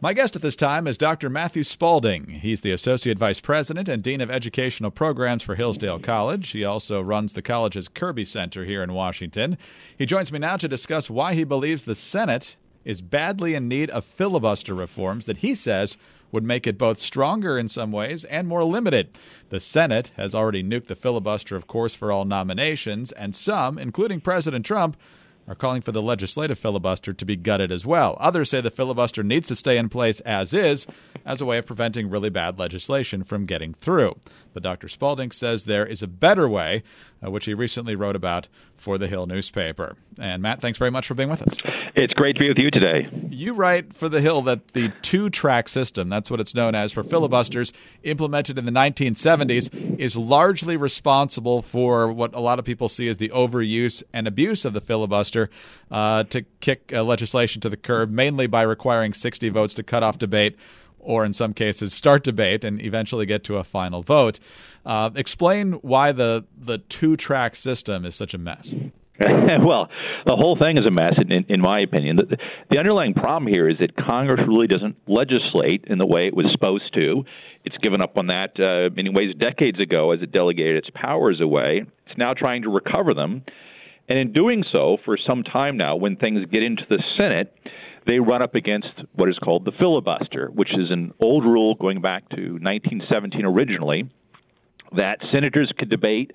My guest at this time is Dr. Matthew Spalding. He's the Associate Vice President and Dean of Educational Programs for Hillsdale College. He also runs the college's Kirby Center here in Washington. He joins me now to discuss why he believes the Senate is badly in need of filibuster reforms that he says would make it both stronger in some ways and more limited. The Senate has already nuked the filibuster, of course, for all nominations, and some, including President Trump, are calling for the legislative filibuster to be gutted as well. Others say the filibuster needs to stay in place as is, as a way of preventing really bad legislation from getting through. But Dr. Spalding says there is a better way, which he recently wrote about for the Hill newspaper. And Matt, thanks very much for being with us. It's great to be with you today. You write for the Hill that the two-track system, that's what it's known as for filibusters, implemented in the 1970s, is largely responsible for what a lot of people see as the overuse and abuse of the filibuster to kick legislation to the curb, mainly by requiring 60 votes to cut off debate, or in some cases start debate and eventually get to a final vote. Explain why the two-track system is such a mess. Well, the whole thing is a mess, in my opinion. The underlying problem here is that Congress really doesn't legislate in the way it was supposed to. It's given up on that in many ways decades ago as it delegated its powers away. It's now trying to recover them. And in doing so, for some time now, when things get into the Senate, they run up against what is called the filibuster, which is an old rule going back to 1917 originally, that senators could debate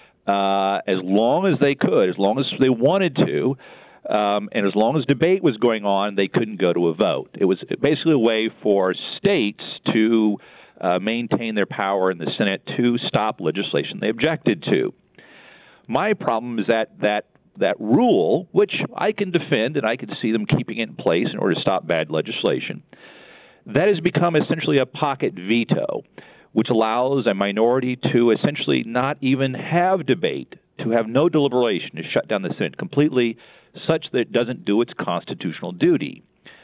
as long as they could, as long as they wanted to, and as long as debate was going on, they couldn't go to a vote. It was basically a way for states to maintain their power in the Senate to stop legislation they objected to. My problem is that rule, which I can defend and I can see them keeping it in place in order to stop bad legislation, that has become essentially a pocket veto, which allows a minority to essentially not even have debate, to have no deliberation, to shut down the Senate completely, such that it doesn't do its constitutional duty.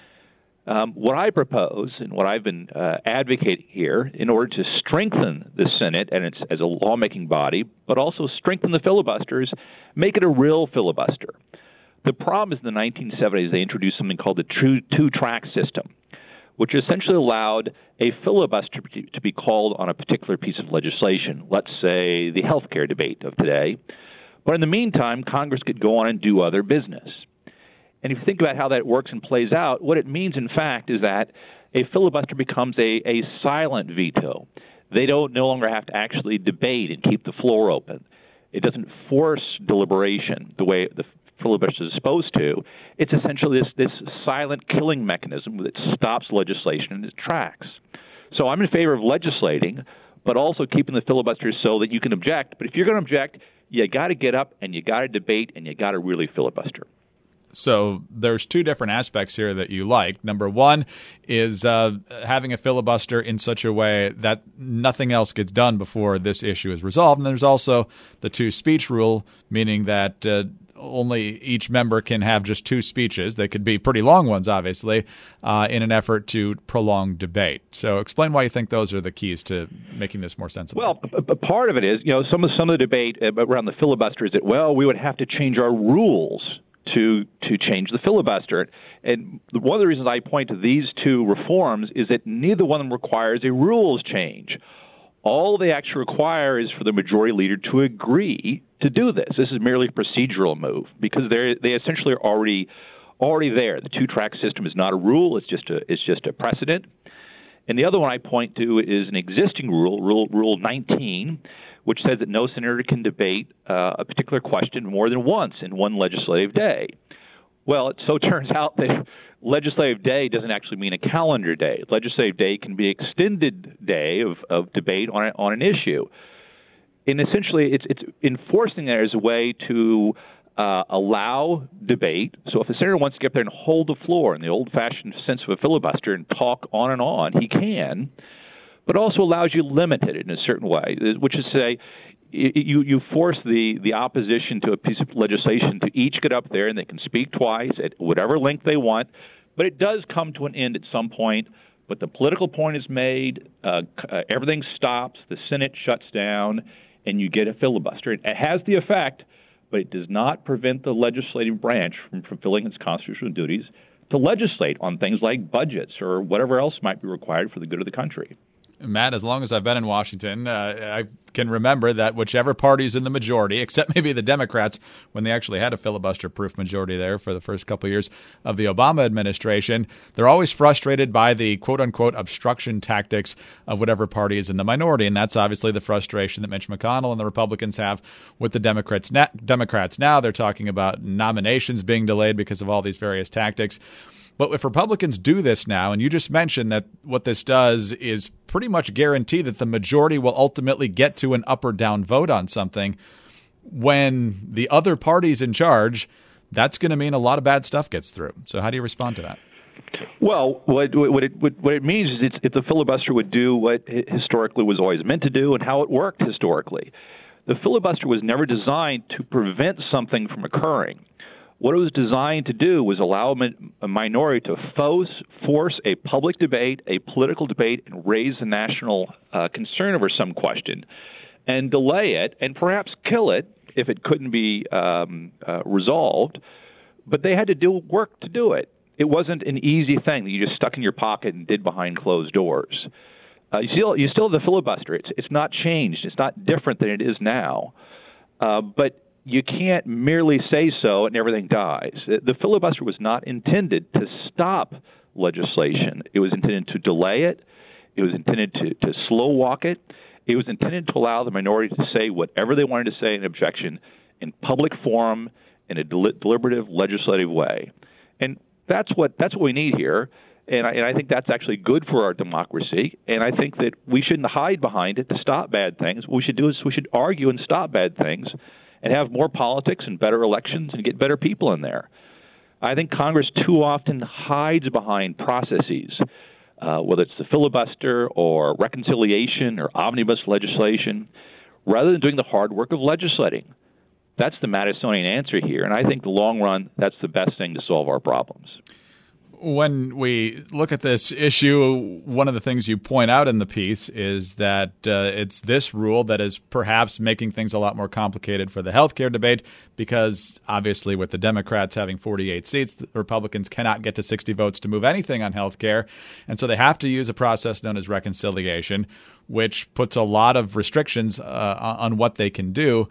What I propose and what I've been advocating here in order to strengthen the Senate and its as a lawmaking body, but also strengthen the filibusters, make it a real filibuster. The problem is in the 1970s they introduced something called the two-track system, which essentially allowed a filibuster to be called on a particular piece of legislation, let's say the health care debate of today. But in the meantime, Congress could go on and do other business. And if you think about how that works and plays out, what it means, in fact, is that a filibuster becomes a silent veto. They don't no longer have to actually debate and keep the floor open. It doesn't force deliberation the way the filibuster is supposed to. It's essentially this silent killing mechanism that stops legislation in its tracks. So I'm in favor of legislating, but also keeping the filibuster so that you can object. But if you're going to object, you got to get up and you got to debate and you got to really filibuster. So there's two different aspects here that you like. Number one is having a filibuster in such a way that nothing else gets done before this issue is resolved. And there's also the two-speech rule, meaning that only each member can have just two speeches. They could be pretty long ones, obviously, in an effort to prolong debate. So explain why you think those are the keys to making this more sensible. Well, part of it is, some of the debate around the filibuster is that, we would have to change our rules to change the filibuster. And one of the reasons I point to these two reforms is that neither one of them requires a rules change. All they actually require is for the majority leader to agree to do this. This is merely a procedural move because they essentially are already there. The two-track system is not a rule; it's just a precedent. And the other one I point to is an existing Rule 19, which says that no senator can debate a particular question more than once in one legislative day. Well, it so turns out that legislative day doesn't actually mean a calendar day. Legislative day can be an extended day of debate on an issue. And essentially, it's enforcing that as a way to allow debate. So if a senator wants to get up there and hold the floor in the old-fashioned sense of a filibuster and talk on and on, he can, but also allows you to limit it in a certain way, which is to say you force the opposition to a piece of legislation to each get up there and they can speak twice at whatever length they want, but it does come to an end at some point. But the political point is made, everything stops, the Senate shuts down, and you get a filibuster. It has the effect, but it does not prevent the legislative branch from fulfilling its constitutional duties to legislate on things like budgets or whatever else might be required for the good of the country. Matt, as long as I've been in Washington, I can remember that whichever party's in the majority, except maybe the Democrats, when they actually had a filibuster-proof majority there for the first couple of years of the Obama administration, they're always frustrated by the quote-unquote obstruction tactics of whatever party is in the minority. And that's obviously the frustration that Mitch McConnell and the Republicans have with the Democrats. Democrats now, they're talking about nominations being delayed because of all these various tactics. But if Republicans do this now, and you just mentioned that what this does is pretty much guarantee that the majority will ultimately get to an up or down vote on something, when the other party's in charge, that's going to mean a lot of bad stuff gets through. So how do you respond to that? Well, what it means is if the filibuster would do what it historically was always meant to do and how it worked historically. The filibuster was never designed to prevent something from occurring. What it was designed to do was allow a minority to force a public debate, a political debate, and raise the national concern over some question, and delay it, and perhaps kill it if it couldn't be resolved. But they had to do work to do it. It wasn't an easy thing that you just stuck in your pocket and did behind closed doors. You still have the filibuster. It's not changed. It's not different than it is now. But you can't merely say so and everything dies. The filibuster was not intended to stop legislation. It was intended to delay it. It was intended to slow walk it. It was intended to allow the minority to say whatever they wanted to say in objection in public forum in a deliberative legislative way. And that's what we need here. And I think that's actually good for our democracy. And I think that we shouldn't hide behind it to stop bad things. What we should do is we should argue and stop bad things and have more politics and better elections and get better people in there. I think Congress too often hides behind processes, whether it's the filibuster or reconciliation or omnibus legislation, rather than doing the hard work of legislating. That's the Madisonian answer here, and I think the long run, that's the best thing to solve our problems. When we look at this issue, one of the things you point out in the piece is that it's this rule that is perhaps making things a lot more complicated for the healthcare debate because obviously with the Democrats having 48 seats, the Republicans cannot get to 60 votes to move anything on healthcare. And so they have to use a process known as reconciliation, which puts a lot of restrictions on what they can do.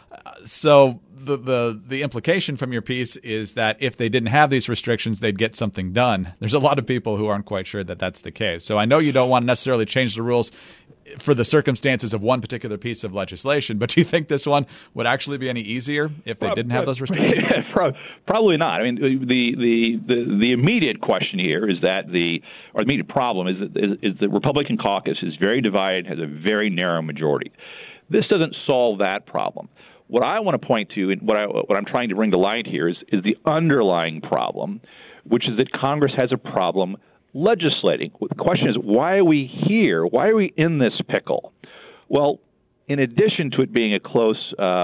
So the implication from your piece is that if they didn't have these restrictions, they'd get something done. There's a lot of people who aren't quite sure that that's the case. So I know you don't want to necessarily change the rules for the circumstances of one particular piece of legislation, but do you think this one would actually be any easier if they didn't have those restrictions? Probably not. I mean, the immediate question here is that the immediate problem is the Republican caucus is very divided, has a very narrow majority. This doesn't solve that problem. What I want to point to, and what I'm trying to bring to light here is the underlying problem, which is that Congress has a problem legislating. The question is, why are we here? Why are we in this pickle? Well, in addition to it being a close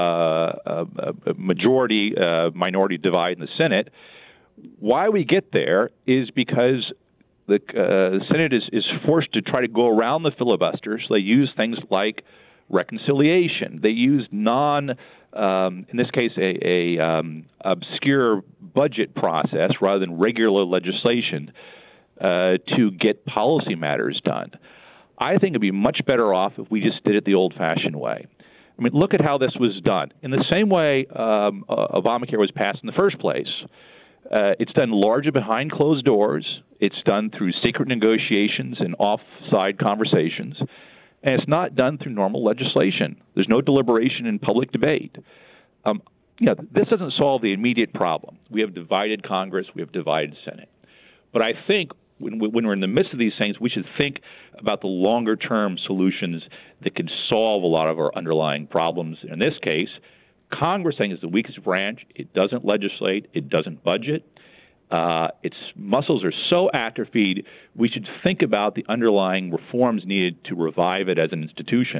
majority-minority divide in the Senate, why we get there is because the Senate is forced to try to go around the filibuster. So they use things like reconciliation. They use in this case, a obscure budget process rather than regular legislation to get policy matters done. I think it'd be much better off if we just did it the old-fashioned way. I mean, look at how this was done. In the same way Obamacare was passed in the first place, it's done largely behind closed doors. It's done through secret negotiations and off-side conversations. And it's not done through normal legislation. There's no deliberation in public debate. This doesn't solve the immediate problem. We have divided Congress. We have divided Senate. But I think when we're in the midst of these things, we should think about the longer-term solutions that can solve a lot of our underlying problems. In this case, Congress, I think, is the weakest branch. It doesn't legislate. It doesn't budget. Its muscles are so atrophied, we should think about the underlying reforms needed to revive it as an institution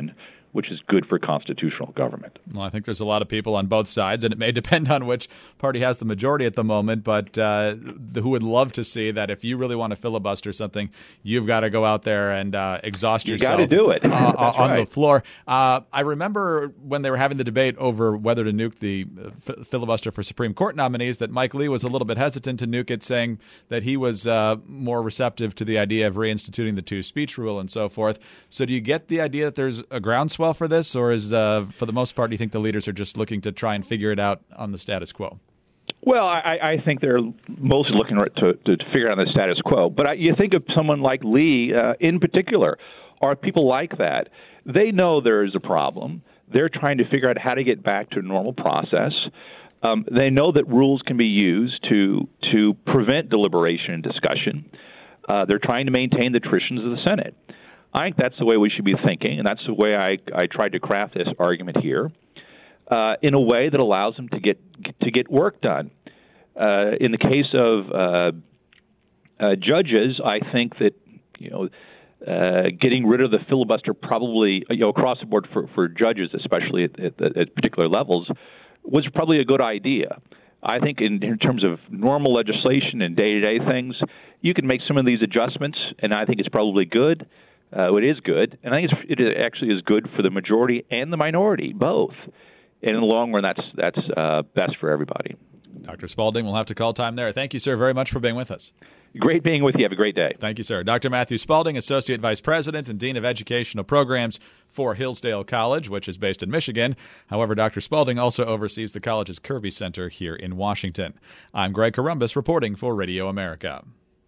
which is good for constitutional government. Well, I think there's a lot of people on both sides, and it may depend on which party has the majority at the moment, but who would love to see that if you really want to filibuster something, you've got to go out there and exhaust yourself. You got to do it on the floor. I remember when they were having the debate over whether to nuke the filibuster for Supreme Court nominees that Mike Lee was a little bit hesitant to nuke it, saying that he was more receptive to the idea of reinstituting the two-speech rule and so forth. So do you get the idea that there's a groundswell for this, or is, for the most part, do you think the leaders are just looking to try and figure it out on the status quo? Well, I think they're mostly looking to figure out the status quo. But you think of someone like Lee in particular, or people like that. They know there is a problem. They're trying to figure out how to get back to a normal process. They know that rules can be used to prevent deliberation and discussion. They're trying to maintain the traditions of the Senate. I think that's the way we should be thinking, and that's the way I tried to craft this argument here, in a way that allows them to get work done. In the case of judges, I think that getting rid of the filibuster probably across the board for judges, especially at particular levels, was probably a good idea. I think in terms of normal legislation and day-to-day things, you can make some of these adjustments, and I think it's probably good. It is good, and I think it actually is good for the majority and the minority, both. And in the long run, that's best for everybody. Dr. Spaulding, we'll have to call time there. Thank you, sir, very much for being with us. Great being with you. Have a great day. Thank you, sir. Dr. Matthew Spaulding, Associate Vice President and Dean of Educational Programs for Hillsdale College, which is based in Michigan. However, Dr. Spaulding also oversees the college's Kirby Center here in Washington. I'm Greg Corombos reporting for Radio America.